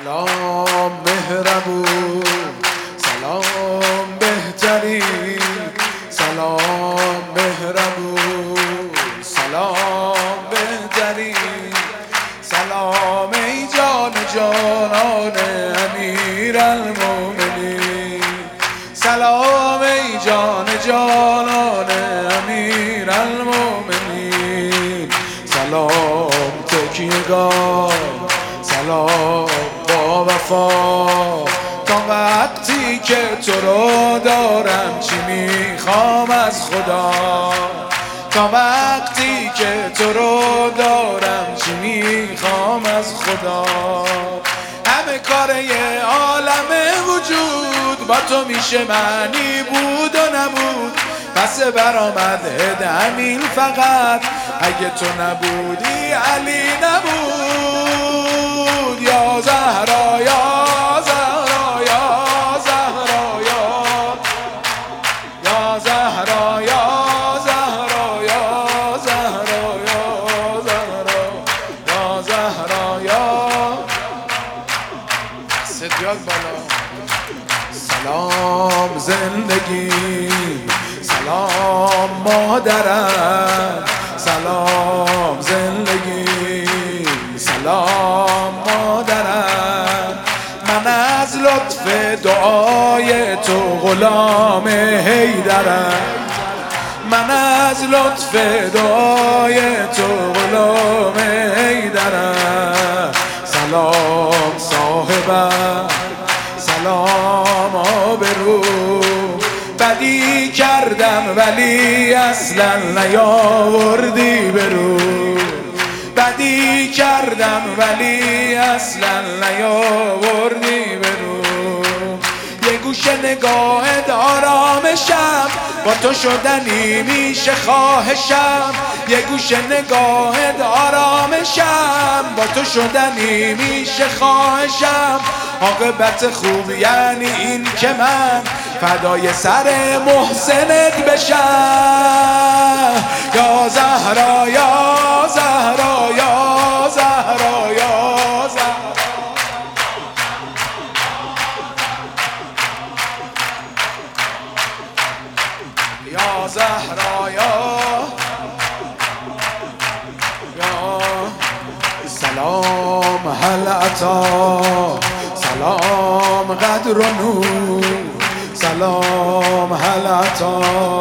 سلام مهربون، سلام بهترین، سلام مهربون، سلام بهترین، سلام ای جان جانان امیرالمومنین، سلام ای جان جانان امیرالمومنین، سلام تکیهگاه، سلام با وفا، تا وقتی که تو رو دارم چی میخوام از خدا، تا وقتی که تو رو دارم چی میخوام از خدا. همه کار یه عالم وجود با تو میشه معنی بود و نبود، پس برآمد همین فقط اگه تو نبودی علی نبود. یا زهرا یا زهرا یا زهرا یا زهرا یا زهرا یا زهرا یا زهرا یا زهرا یا سجاد بالا. سلام زندگی، سلام مادرم، سلام زندگی، سلام مادرم. من از لطف دعای تو غلام حیدرم، من از لطف دعای تو غلام حیدرم. سلام صاحبم، سلام آبرو، بدی کردم ولی اصلا نیاوردی برو، بدی کردم ولی اصلا نیاوردی برو. یه گوشه نگاهت آرامشم، با تو شدنی میشه خواهشم. یه گوشه نگاهت آرامشم، با تو شدنی میشه خواهشم. عاقبت خوب یعنی این که من فدای سر محسنت بشم. یا زهرا یا زهرا یا زهرا یا زهرا یا زهرا یا سلام هل عطا، سلام قدر و نور، سلام هل عطا،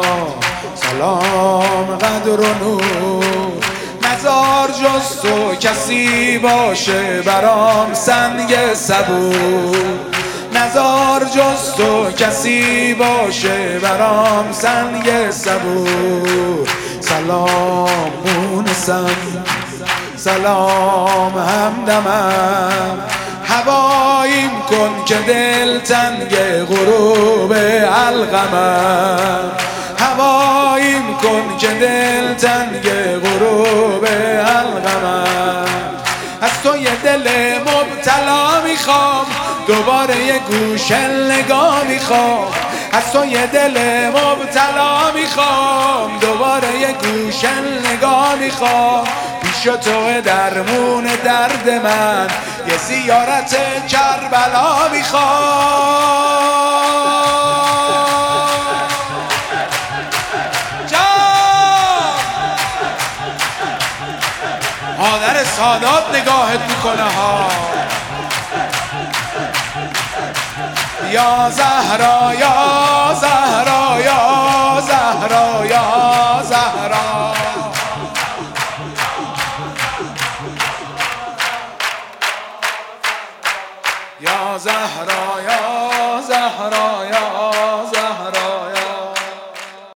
سلام قدر و نور. نزار جز تو کسی باشه برام سنگ صبور، نزار جز تو کسی باشه برام سنگ صبور. سلام مونسم، سلام همدمم، هواییم کن که دل تنگ غروب القمر، هواییم کن که دل تنگ غروب القمر. از تو یه دل مبتلا میخوام، دوباره یه گوشه نگاه میخوام. از تو یه دل مبتلا میخوام، دوباره یه گوشه نگاه میخوام. پیش تو درمون درد من، یه زیارت کربلا میخوام. مادر سادات نگاهت میکنه ها. یا زهرا یا زهرا یا زهرا یا زهرا یا زهرا یا زهرا یا